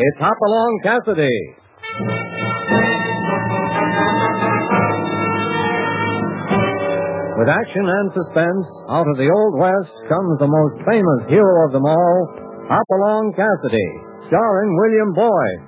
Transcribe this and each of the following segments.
It's Hopalong Cassidy. With action and suspense, out of the Old West comes the most famous hero of them all, Hopalong Cassidy, starring William Boyd.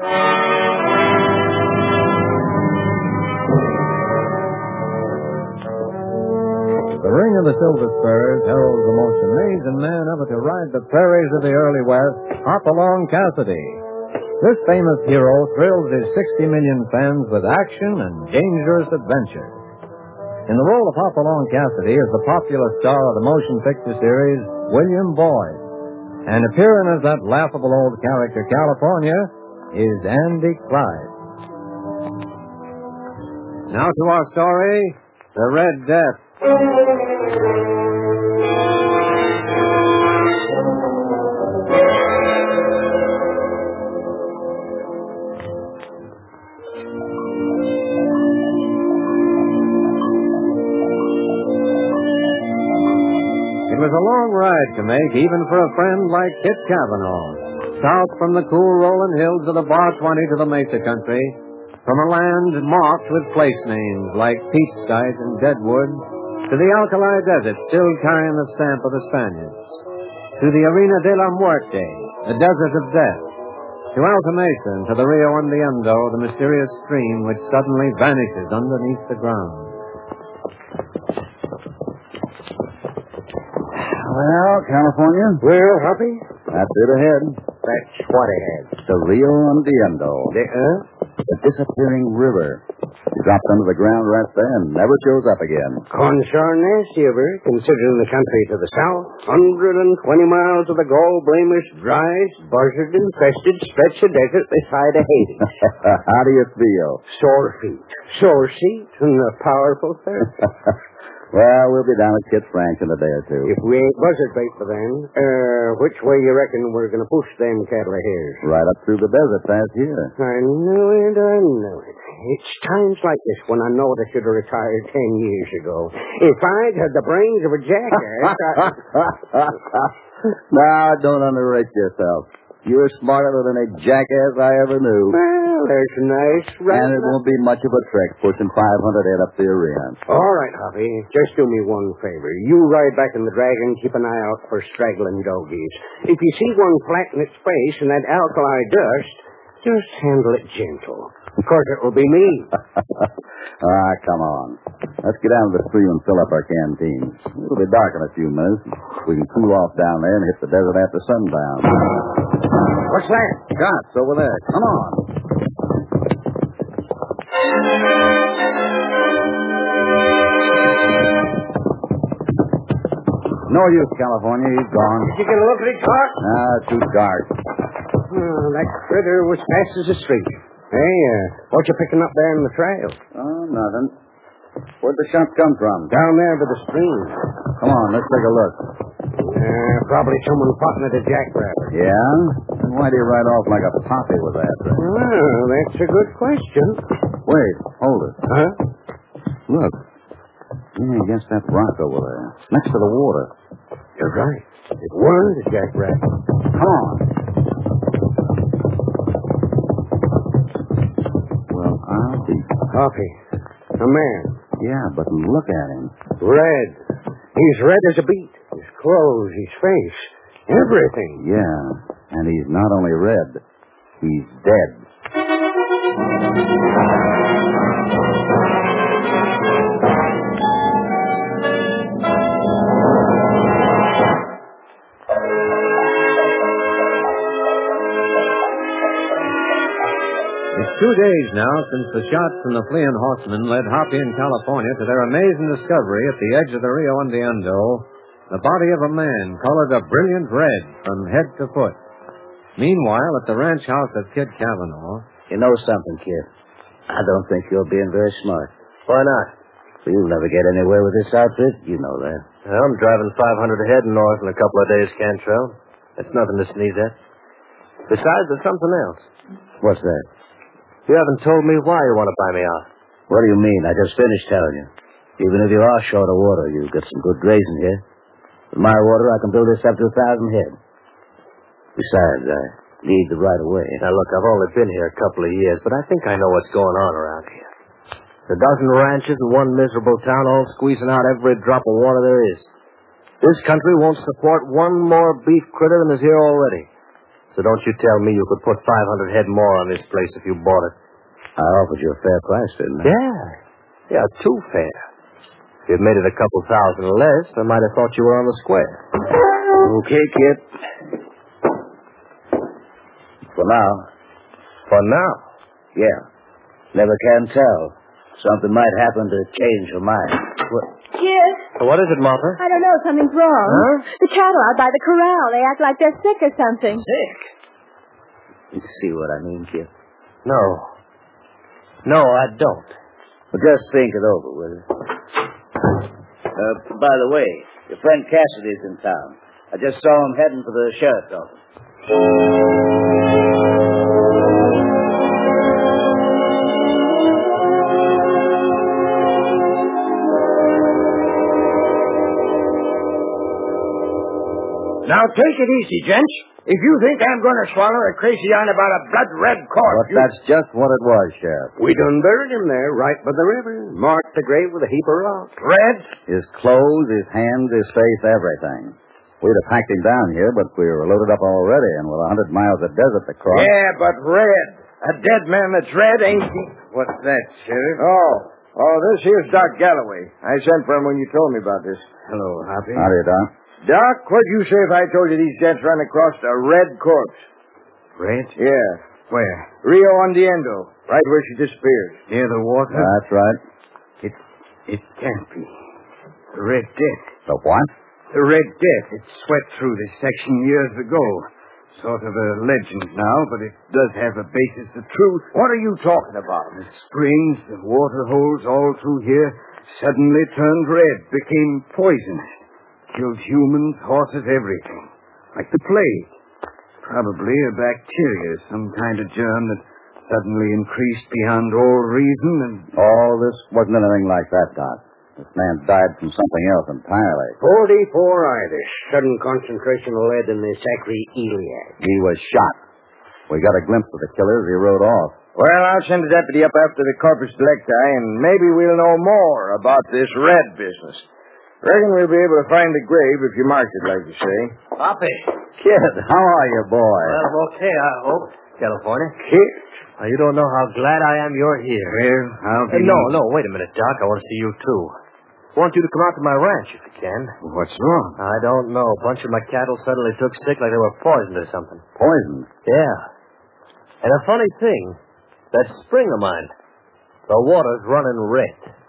The Ring of the Silver Spurs heralds the most amazing man ever to ride the prairies of the early West, Hopalong Cassidy. This famous hero thrills his 60 million fans with action and dangerous adventure. In the role of Hopalong Cassidy is the popular star of the motion picture series, William Boyd. And appearing as that laughable old character, California, is Andy Clyde. Now to our story, The Red Death. It was a long ride to make, even for a friend like Kit Cavanaugh. South from the cool rolling hills of the Bar 20 to the Mesa country, from a land marked with place names like Peachside and Deadwood, to the Alkali Desert still carrying the stamp of the Spaniards, to the Arena de la Muerte, the Desert of Death, to Alta Mesa and to the Rio Ondiendo, the mysterious stream which suddenly vanishes underneath the ground. Well, California? Well, Hoppy? That's it ahead. That's what ahead. The Rio Ondiendo. The disappearing river. It drops under the ground right there and never shows up again. Concern nasty of her, considering the country to the south. 120 miles of the gall-blameless, dry, buzzard-infested stretch of desert beside of Haiti. How do you feel? Sore feet. Sore seat and a powerful thirst. Well, we'll be down at Kit's Ranch in a day or two. If we ain't buzzard bait for then, which way you reckon we're going to push them cattle of hairs? Right up through the desert past here. I knew it. It's times like this when I know I should have retired 10 years ago. If I'd had the brains of a jackass, Now, don't underrate yourself. You're smarter than any jackass I ever knew. Well, there's a nice And it won't be much of a trek pushing 500 head up the arena. All right, Hoppy. Just do me one favor. You ride back in the Dragon, keep an eye out for straggling doggies. If you see one flat in its face and that alkali dust, just handle it gentle. Of course, it will be me. Come on. Let's get down to the stream and fill up our canteens. It'll be dark in a few minutes. We can cool off down there and hit the desert after sundown. What's that? Shots over there. Come on. No use, California. He's gone. Did you get a look at it, Clark? Too dark. That critter was fast as a streak. Hey, what you picking up there in the trail? Oh, nothing. Where'd the shots come from? Down there by the stream. Come on, let's take a look. Probably someone potting at a jackrabbit. Yeah? Then why'd he ride off like a poppy with that? Well, that's a good question. Wait, hold it. Huh? Look. Yeah, against that rock over there. Next to the water. You're right. It was a jackrabbit. Come on. Well, I'll be... Coffee. A man. Yeah, but look at him. Red. He's red as a beet. His clothes, his face, everything. Yeah, and he's not only red, he's dead. It's 2 days now since the shots from the fleeing horsemen led Hoppy and California to their amazing discovery at the edge of the Rio Ondiendo, the body of a man colored a brilliant red from head to foot. Meanwhile, at the ranch house of Kid Cavanaugh... You know something, Kid? I don't think you're being very smart. Why not? Well, you'll never get anywhere with this outfit. You know that. I'm driving 500 ahead north in a couple of days, Cantrell. That's nothing to sneeze at. Besides, there's something else. What's that? You haven't told me why you want to buy me out. What do you mean? I just finished telling you. Even if you are short of water, you've got some good grazing here. With my water, I can build this up to 1,000 head. Besides, need the right of way. Now, look, I've only been here a couple of years, but I think I know what's going on around here. A dozen ranches and one miserable town all squeezing out every drop of water there is. This country won't support one more beef critter than is here already. So don't you tell me you could put 500 head more on this place if you bought it. I offered you a fair price, didn't I? Yeah, too fair. If you'd made it a couple thousand less, I might have thought you were on the square. Okay, Kip. For now. For now? Yeah. Never can tell. Something might happen to change her mind. Kid, What is it, Martha? I don't know. Something's wrong. Huh? The cattle out by the corral, they act like they're sick or something. Sick? You see what I mean, Kip? No. No, I don't. Well, just think it over, will you? By the way, your friend Cassidy's in town. I just saw him heading for the sheriff's office. Now, take it easy, gents. If you think I'm going to swallow a crazy yarn about a blood-red corpse... But that's just what it was, Sheriff. We done buried him there, right by the river. Marked the grave with a heap of rocks. Red? His clothes, his hands, his face, everything. We'd have packed him down here, but we were loaded up already, and with 100 miles of desert to cross... Yeah, but red. A dead man that's red ain't... What's that, Sheriff? Oh, this here's Doc Galloway. I sent for him when you told me about this. Hello, Hoppy. Howdy, Doc. Doc, what'd you say if I told you these gents ran across a red corpse? Red? Yeah. Where? Rio Ondiendo, right where she disappeared. Near the water? That's right. It can't be. The Red Death. The what? The Red Death. It swept through this section years ago. Sort of a legend now, but it does have a basis of truth. What are you talking about? The springs, the water holes all through here suddenly turned red, became poisonous. Killed humans, horses, everything. Like the plague. Probably a bacteria, some kind of germ that suddenly increased beyond all reason and... All this wasn't anything like that, Doc. This man died from something else entirely. 44-itis. Sudden concentration of lead in the sacroiliac. He was shot. We got a glimpse of the killer as he rode off. Well, I'll send a deputy up after the corpus delicti, and maybe we'll know more about this red business. Reckon we'll be able to find the grave if you marked it, like you say. Poppy. Kid, how are you, boy? Well, I'm okay, I hope. California. Kid? Now, you don't know how glad I am you're here. Well, I'll be... No, wait a minute, Doc. I want to see you, too. I want you to come out to my ranch, if you can. What's wrong? I don't know. A bunch of my cattle suddenly took sick like they were poisoned or something. Poisoned? Yeah. And a funny thing, that spring of mine, the water's running red.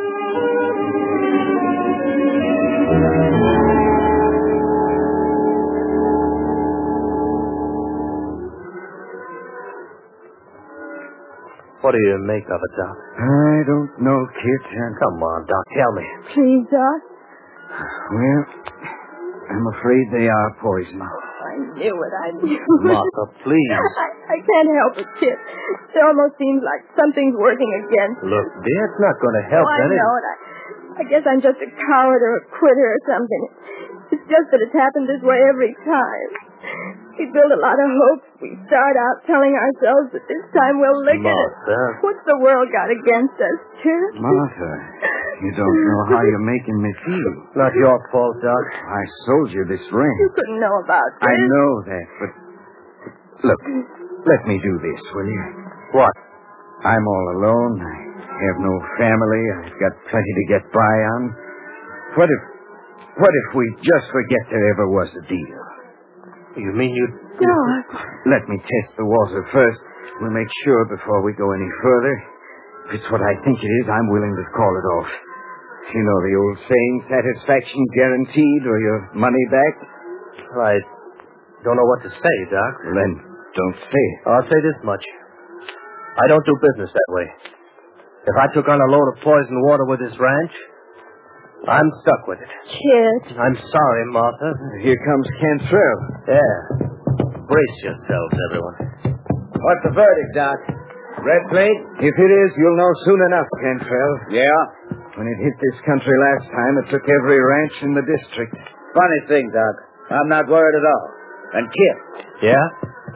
What do you make of it, Doc? I don't know, kid. Come on, Doc, tell me. Please, Doc. Well, I'm afraid they are poison. I knew it. I knew it. Martha, please. I can't help it, Kit. It almost seems like something's working against me. Look, dear, it's not going to help, I then. know it. I guess I'm just a coward or a quitter or something. It's just that it's happened this way every time. We build a lot of hopes. We start out telling ourselves that this time we'll lick it. Martha. What's the world got against us, Kit? Martha, you don't know how you're making me feel. Not your fault, Doc. I sold you this ring. You couldn't know about this. I know that, but... Look, let me do this, will you? What? I'm all alone. I have no family. I've got plenty to get by on. What if we just forget there ever was a deal? You mean you... Doc. Let me test the water first. We'll make sure before we go any further. If it's what I think it is, I'm willing to call it off. You know the old saying, satisfaction guaranteed or your money back? I don't know what to say, Doc. Well, then, don't say it. I'll say this much. I don't do business that way. If I took on a load of poisoned water with this ranch, I'm stuck with it. Kit. I'm sorry, Martha. Here comes Cantrell. Yeah. Brace yourselves, everyone. What's the verdict, Doc? Red plate? If it is, you'll know soon enough, Cantrell. Yeah. When it hit this country last time, it took every ranch in the district. Funny thing, Doc. I'm not worried at all. And Kip, Yeah?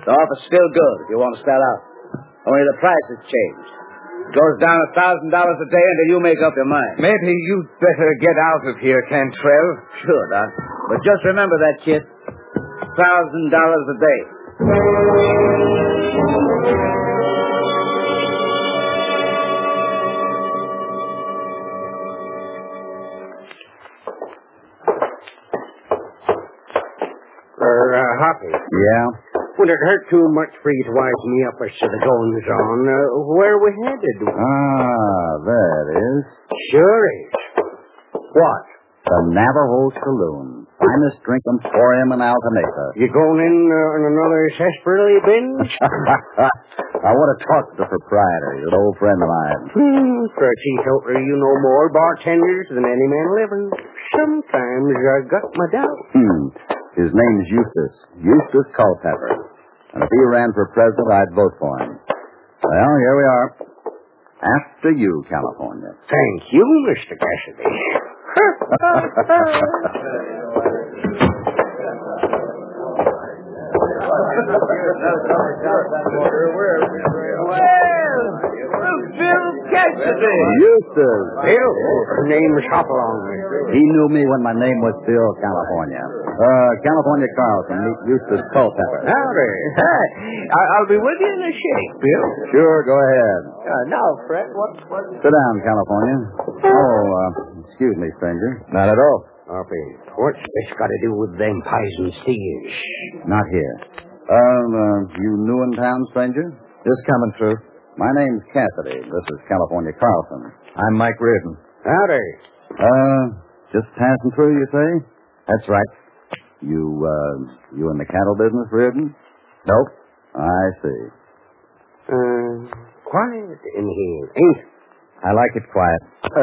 The offer's still good if you want to start out. Only the price has changed. It goes down $1,000 a day until you make up your mind. Maybe you'd better get out of here, Cantrell. Sure, Doc. But just remember that, kid. $1,000 a day. Hoppy. Yeah? Would it hurt too much for you to wise me up as to the goings on? Where we headed? There it is. Sure is. What? The Navajo Saloon. Finest drink emporium in Alta Mesa. You going in on another sarsaparilla binge? I want to talk to the proprietor. He's an old friend of mine. For a teetotaler, you know more bartenders than any man living. Sometimes I got my doubts. His name's Eustace Culpepper. And if he ran for president, I'd vote for him. Well, here we are. After you, California. Thank you, Mr. Cassidy. Bill Cassidy. Eustace. Bill, name's Hopalong. He knew me when my name was Bill California. California Carlson. Meet Eustace Culpepper. Howdy. Hi. I'll be with you in a shake, Bill. Sure, go ahead. Now, Fred, what? Sit down, California. Excuse me, stranger. Not at all. Hoppy, what's this got to do with them pies and steers? Not here. You new in town, stranger? Just coming through. My name's Cassidy. This is California Carlson. I'm Mike Reardon. Howdy. Just passing through, you say? That's right. You in the cattle business, Reardon? Nope. I see. Quiet in here, ain't it? I like it quiet.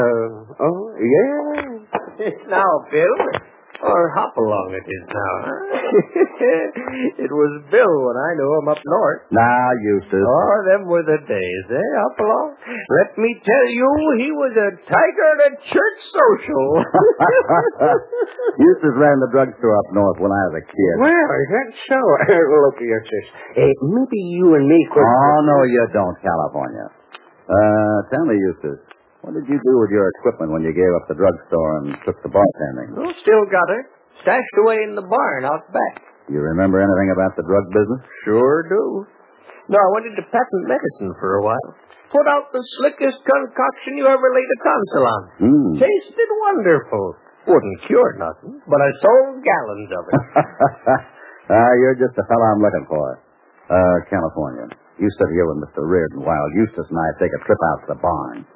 Yeah. Now, Bill. Or Hopalong it is now, huh? It was Bill when I knew him up north. Now, Eustace. Oh, them were the days, eh, Hopalong? Let me tell you, he was a tiger at a church social. Eustace ran the drugstore up north when I was a kid. Well, is that so? Look here, sis. Maybe you and me could... Oh, no, you don't, California. Tell me, Eustace, what did you do with your equipment when you gave up the drugstore and took the bartending? Oh, still got it. Stashed away in the barn out back. You remember anything about the drug business? Sure do. No, I went into patent medicine for a while. Put out the slickest concoction you ever laid a tonsil on. Tasted wonderful. Wouldn't cure nothing, but I sold gallons of it. You're just the fellow I'm looking for. California. You sit here with Mr. Reardon while Eustace and I take a trip out to the barn.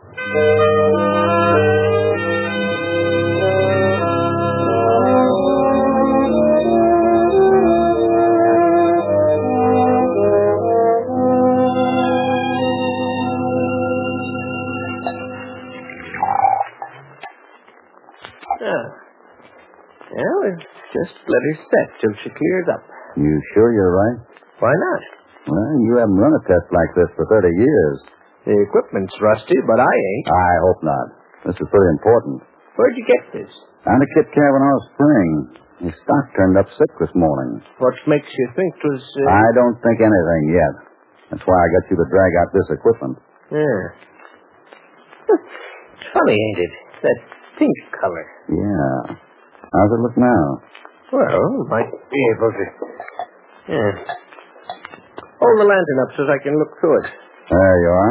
Well, just let her set till she clears up. You sure you're right? Why not? Well, you haven't run a test like this for 30 years. The equipment's rusty, but I ain't. I hope not. This is pretty important. Where'd you get this? Down to Kit Cavanaugh Spring. His stock turned up sick this morning. What makes you think it was... I don't think anything yet. That's why I got you to drag out this equipment. Yeah. It's funny, ain't it? That pink color. Yeah. How's it look now? Well, might be able to... Yeah. Hold the lantern up so I can look through it. There you are.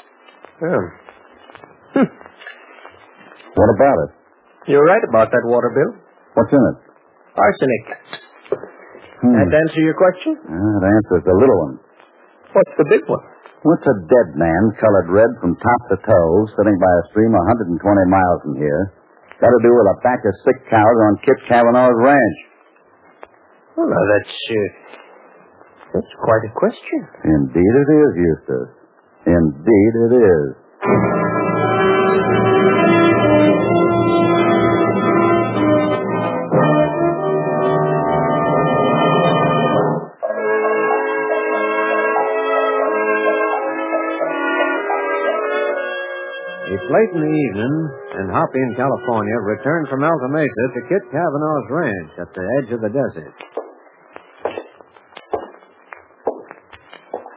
What about it? You're right about that water, Bill. What's in it? Arsenic. That answer your question? That answers the little one. What's the big one? What's a dead man colored red from top to toe sitting by a stream 120 miles from here got to do with a batch of sick cows on Kit Cavanaugh's ranch? Well, now, that's quite a question. Indeed it is, Eustace. Indeed it is. It's late in the evening, and Hoppy in California returned from Alta Mesa to Kit Cavanaugh's ranch at the edge of the desert.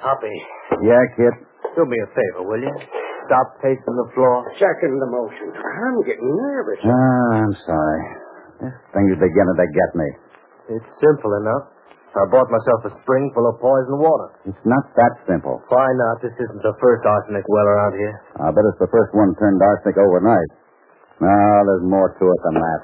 Hoppy, Yeah, Kit? do me a favor, will you? Stop pacing the floor. Second the motion. I'm getting nervous. I'm sorry. This thing's beginning to get me. It's simple enough. I bought myself a spring full of poison water. It's not that simple. Why not? This isn't the first arsenic well around here. I bet it's the first one turned arsenic overnight. No, there's more to it than that.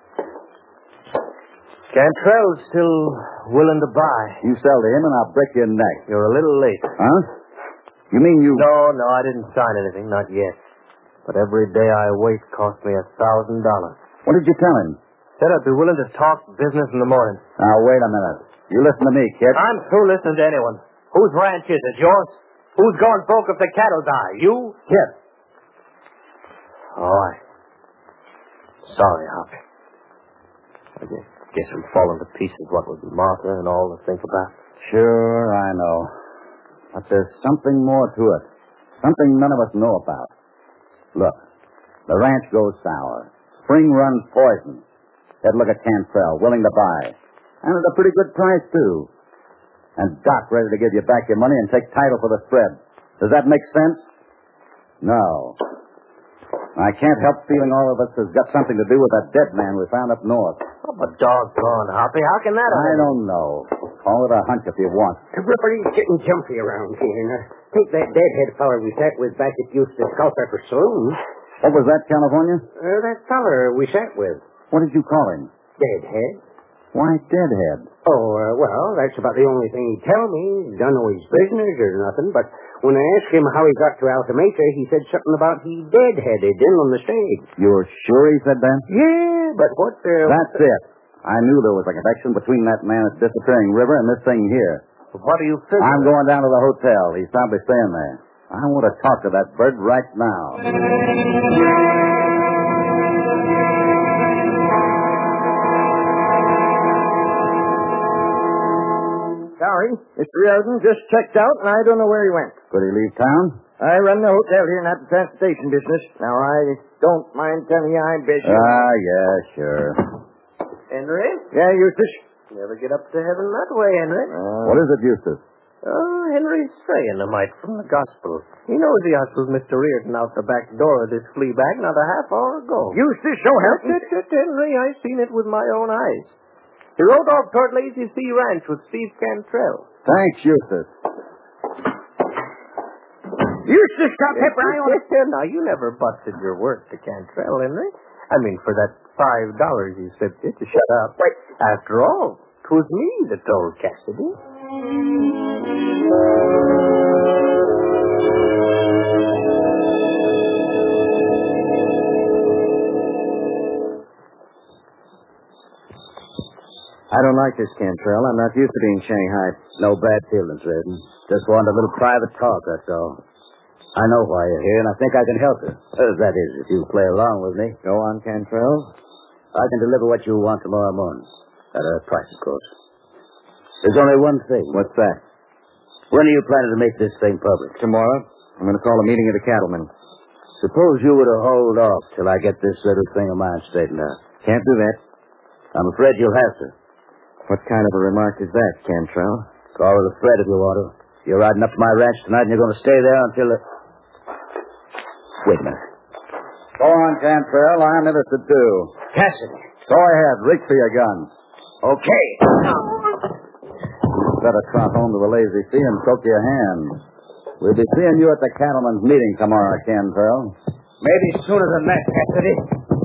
Cantrell's still willing to buy. You sell to him and I'll break your neck. You're a little late. Huh? You mean you... No, I didn't sign anything, not yet. But every day I wait cost me $1,000. What did you tell him? Said I'd be willing to talk business in the morning. Now, wait a minute. You listen to me, kid. I'm through listening to anyone. Whose ranch is it? Yours? Who's going broke if the cattle die? You? Kid. All right. Sorry, Hoppy. I guess we've fallen to pieces, what with Martha and all to think about. Sure, I know. But there's something more to it. Something none of us know about. Look, the ranch goes sour. Spring runs poison. They'd look at Cantrell, willing to buy. And at a pretty good price, too. And Doc ready to give you back your money and take title for the spread. Does that make sense? No. I can't help feeling all of us has got something to do with that dead man we found up north. Oh, but doggone, Hoppy, how can that I don't know. Call it a hunch if you want. Ripper, he's getting jumpy around here. Now, take that deadhead feller we sat with back at Eustace Culpepper Saloon. What was that, California? That feller we sat with. What did you call him? Deadhead. Why, Deadhead? Oh, well, that's about the only thing he'd tell me. He don't know his business or nothing, but when I asked him how he got to Alta Mesa, he said something about he deadheaded in on the stage. You're sure he said that? Yeah, but what the... That's it. I knew there was a connection between that man at Disappearing River and this thing here. What do you figure? I'm going down to the hotel. He's probably staying there. I want to talk to that bird right now. Sorry, Mr. Riordan just checked out, and I don't know where he went. Could he leave town? I run the hotel here, not the transportation business. Now, I don't mind telling you I'm busy. Yeah, sure. Henry? Yeah, Eustace? Never get up to heaven that way, Henry. What is it, Eustace? Oh, Henry's straying a mite from the gospel. He knows he hustled Mr. Riordan out the back door of this flea bag not a half hour ago. Eustace, so help me. Henry, I seen it with my own eyes. He rode off toward Lazy Sea Ranch with Steve Cantrell. Thanks, Eustace. Eustace, Culpepper, I want to... Now, you never busted your word to Cantrell, Henry. I mean, for that $5 you said to shut up. Wait. After all, 'twas me that told Cassidy. I don't like this, Cantrell. I'm not used to being shanghaied. No bad feelings, Redden. Just wanted a little private talk, that's all. I know why you're here, and I think I can help you. That is, if you play along with me. Go on, Cantrell. I can deliver what you want tomorrow morning. At a price, of course. There's only one thing. What's that? When are you planning to make this thing public? Tomorrow, I'm going to call a meeting of the cattlemen. Suppose you were to hold off till I get this little thing of mine straightened out. Can't do that. I'm afraid you'll have to. What kind of a remark is that, Cantrell? Call it a threat if you want to. You're riding up to my ranch tonight, and you're going to stay there until... Wait a minute. Go on, Cantrell. I'm interested, too. Cassidy. Go ahead. Reach for your gun. Okay. Better trot home to the Lazy Sea and soak your hands. We'll be seeing you at the cattlemen's meeting tomorrow, Cantrell. Maybe sooner than that, Cassidy.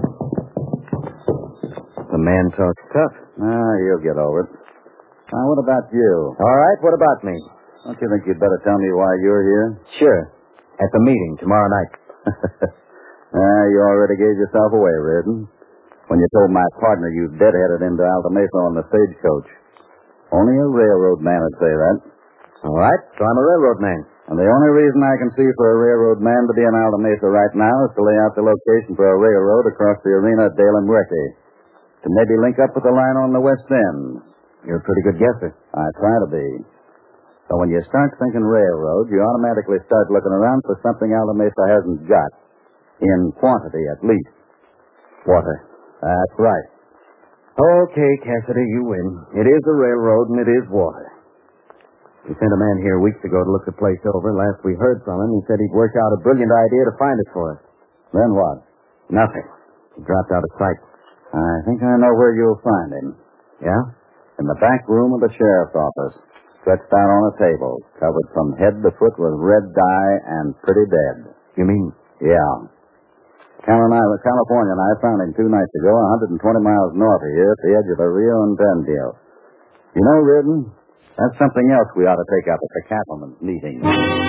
The man talks tough. You'll get over it. Now, what about you? All right, what about me? Don't you think you'd better tell me why you're here? Sure. At the meeting tomorrow night. You already gave yourself away, Reardon. When you told my partner you deadheaded him to Alta Mesa on the stagecoach. Only a railroad man would say that. All right, so I'm a railroad man. And the only reason I can see for a railroad man to be in Alta Mesa right now is to lay out the location for a railroad across the arena at Dale and Muerte. To maybe link up with the line on the west end. You're a pretty good guesser. I try to be. So when you start thinking railroad, you automatically start looking around for something Alta Mesa hasn't got. In quantity, at least. Water. That's right. Okay, Cassidy, you win. It is a railroad and it is water. We sent a man here weeks ago to look the place over. Last we heard from him, he said he'd worked out a brilliant idea to find it for us. Then what? Nothing. He dropped out of sight. I think I know where you'll find him. Yeah? In the back room of the sheriff's office, stretched out on a table, covered from head to foot with red dye and pretty dead. You mean? Yeah. California and I found him 2 nights ago, 120 miles north of here, at the edge of the Rio Incendio. You know, Reardon, that's something else we ought to take up at the cattlemen's meeting.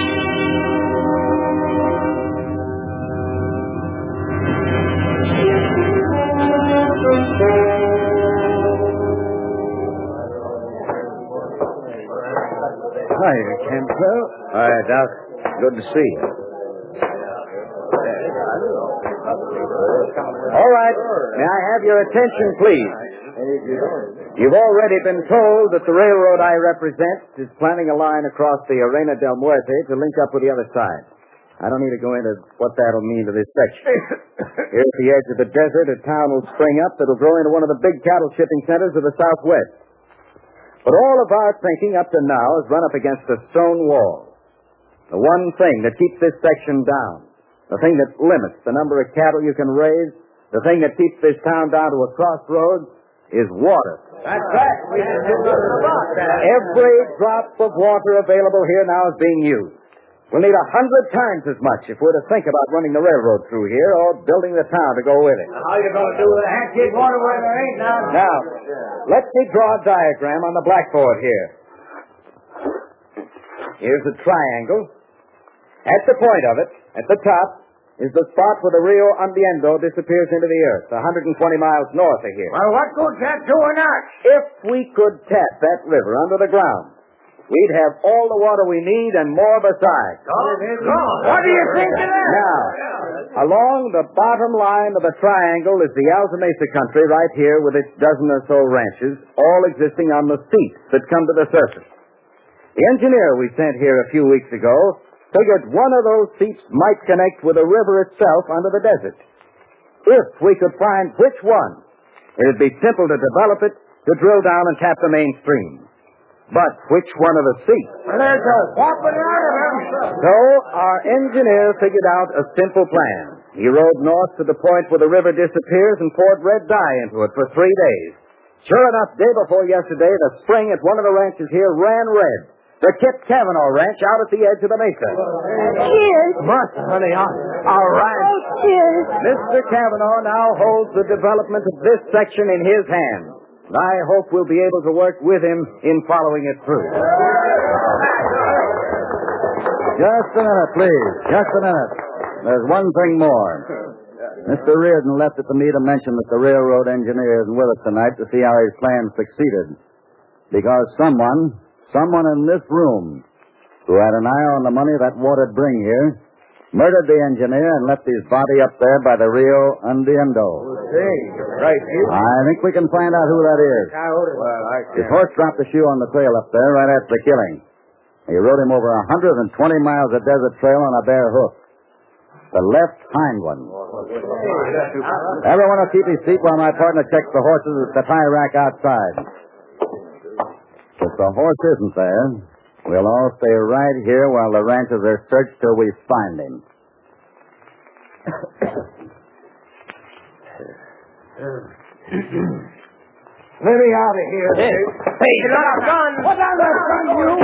Hi, Campbell. Hi, Doc. Good to see you. All right. May I have your attention, please? You've already been told that the railroad I represent is planning a line across the Arena del Muerte to link up with the other side. I don't need to go into what that'll mean to this section. Here at the edge of the desert, a town will spring up that'll grow into one of the big cattle shipping centers of the Southwest. But all of our thinking up to now has run up against a stone wall. The one thing that keeps this section down, the thing that limits the number of cattle you can raise, the thing that keeps this town down to a crossroads, is water. That's right. Every drop of water available here now is being used. We'll need 100 times as much if we're to think about running the railroad through here or building the town to go with it. How you going to do with a half-gig water where there ain't none? Now, let me draw a diagram on the blackboard here. Here's a triangle. At the point of it, at the top, is the spot where the Rio Andiendo disappears into the earth, 120 miles north of here. Well, what good's that doing us? If we could tap that river under the ground, we'd have all the water we need and more besides. What do you think of that? Now, along the bottom line of the triangle is the Alta Mesa country right here with its dozen or so ranches, all existing on the seeps that come to the surface. The engineer we sent here a few weeks ago figured one of those seeps might connect with the river itself under the desert. If we could find which one, it'd be simple to develop it, to drill down and tap the main stream. But which one of the seeps? Well, there's a whopping lot of them. So our engineer figured out a simple plan. He rode north to the point where the river disappears and poured red dye into it for 3 days. Sure enough, day before yesterday, the spring at one of the ranches here ran red. The Kip Cavanaugh Ranch out at the edge of the mesa. Cheers. Martha, honey, our ranch. Oh, cheers. Mr. Cavanaugh now holds the development of this section in his hands. I hope we'll be able to work with him in following it through. Just a minute, please. Just a minute. There's one thing more. Mr. Reardon left it to me to mention that the railroad engineer isn't with us tonight to see how his plan succeeded. Because someone in this room who had an eye on the money that water'd bring here murdered the engineer and left his body up there by the Rio Andiendo. Right. I think we can find out who that is. His horse dropped the shoe on the trail up there right after the killing. He rode him over 120 miles of desert trail on a bare hoof. The left hind one. Everyone will keep his seat while my partner checks the horses at the tie rack outside. If the horse isn't there, we'll all stay right here while the ranchers are searched till we find him. Let me out of here. Hey, you got a gun. What's on that gun, you?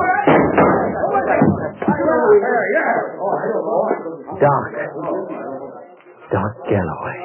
Doc Galloway.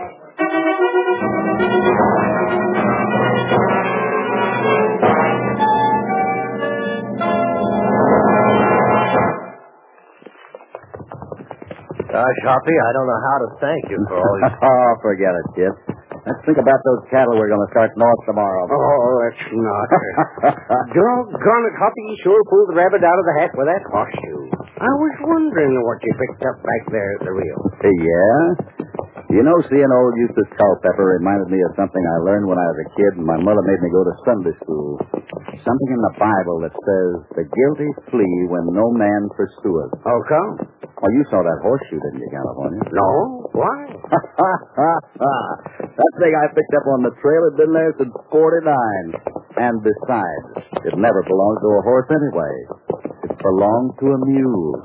Gosh, Hoppy, I don't know how to thank you for all your... Oh, forget it, kid. Let's think about those cattle we're going to start north tomorrow. Oh, that's not. Doggone it, Hoppy, you sure pulled the rabbit out of the hat with that horseshoe. I was wondering what you picked up back there at the Rio. Yeah? You know, seeing old Eustace Culpepper reminded me of something I learned when I was a kid, and my mother made me go to Sunday school. Something in the Bible that says, the guilty flee when no man pursueth. How come? Oh, you saw that horseshoe, didn't you, California? No? Why? That thing I picked up on the trail had been there since 49. And besides, it never belonged to a horse anyway. It belonged to a mule.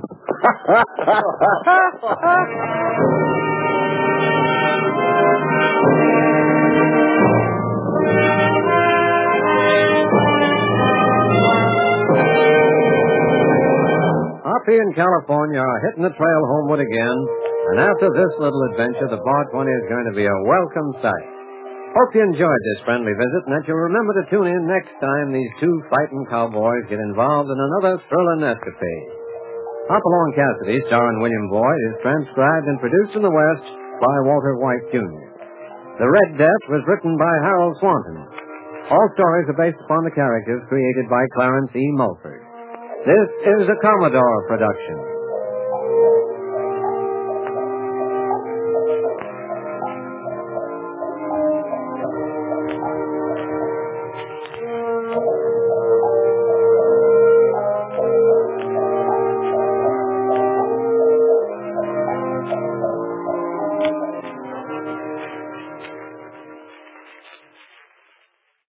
Hoppy and California are hitting the trail homeward again, and after this little adventure, the Bar 20 is going to be a welcome sight. Hope you enjoyed this friendly visit, and that you'll remember to tune in next time these two fighting cowboys get involved in another thrilling escapade. Hopalong Cassidy, starring William Boyd, is transcribed and produced in the West by Walter White, Jr. The Red Death was written by Harold Swanton. All stories are based upon the characters created by Clarence E. Mulford. This is a Commodore production.